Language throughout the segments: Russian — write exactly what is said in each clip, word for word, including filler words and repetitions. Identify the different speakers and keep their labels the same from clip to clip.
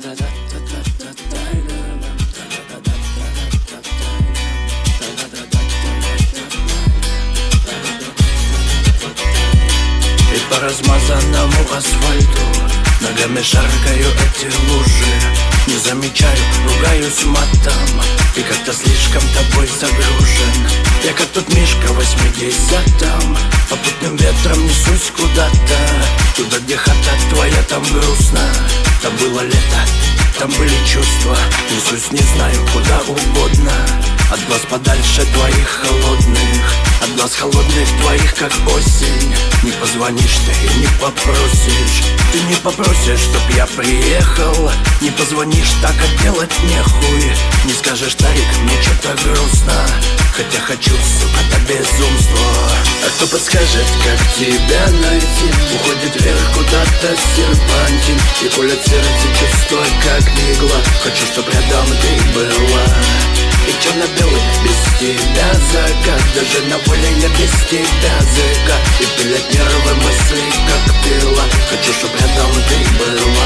Speaker 1: И по размазанному асфальту ногами шаркаю эти лужи. Не замечаю, ругаюсь матом, и как-то слишком тобой загружен. Я как тот Мишка в восьмидесятом, попутным ветром несусь куда-то. Туда, где хата твоя, там грустно. Там было лето, там были чувства. Несусь не знаю куда угодно. От глаз подальше твоих холодных, от глаз холодных твоих, как осень. Не позвонишь ты и не попросишь, ты не попросишь, чтоб я приехал. Не позвонишь, так а делать нехуй. Не скажешь, Тарик, мне что-то грустно, хотя хочу, сука, до безумства. А кто подскажет, как тебя найти? Уходит вверх куда-то серпантин, и колет сердце чувство, как игла. Хочу, чтоб рядом ты была. И черно-белый без тебя закат, даже на воле я без тебя зыка. И пилят нервы мысли, как пила. Хочу, чтоб рядом ты была.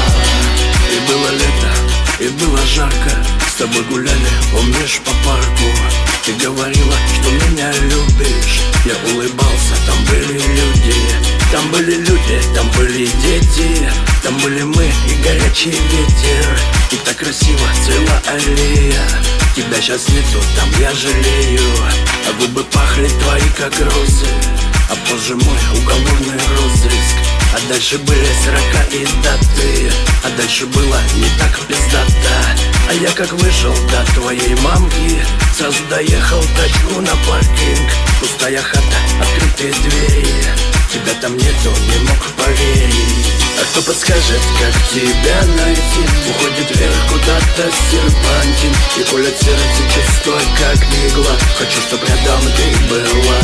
Speaker 1: И было лето, и было жарко. С тобой гуляли, помнишь, по парку. Ты говорила, что меня любишь. Я улыбался, там были люди. Там были люди, там были дети. Там были мы и горячий ветер. И так красиво цвела аллея. Тебя сейчас нету, там я жалею. А губы пахли твои, как розы. А позже мой уголовный розыск. А дальше были срока и даты. А дальше было не так пиздато. А я как вышел до твоей мамки, сразу доехал тачку на паркинг. Пустая хата, открытые двери. Тебя там нету, не мог поверить. А кто подскажет, как тебя найти? Уходит вверх куда-то серпантин, и колет сердце чувство, как игла. Хочу, чтоб рядом ты была.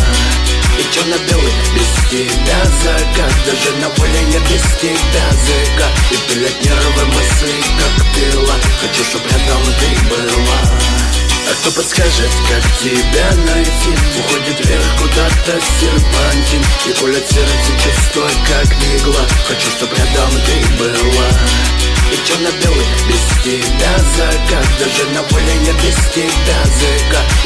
Speaker 1: И черно-белый без тебя закат, даже на воле я без тебя зыка. И пилят нервы мысли, как пила. Хочу, чтоб рядом ты была. А кто подскажет, как тебя найти? Уходит вверх куда-то серпантин, и колет сердце чувство, как игла. Хочу, чтоб рядом ты была. И черно-белый без тебя закат, даже на воле я без тебя зыка.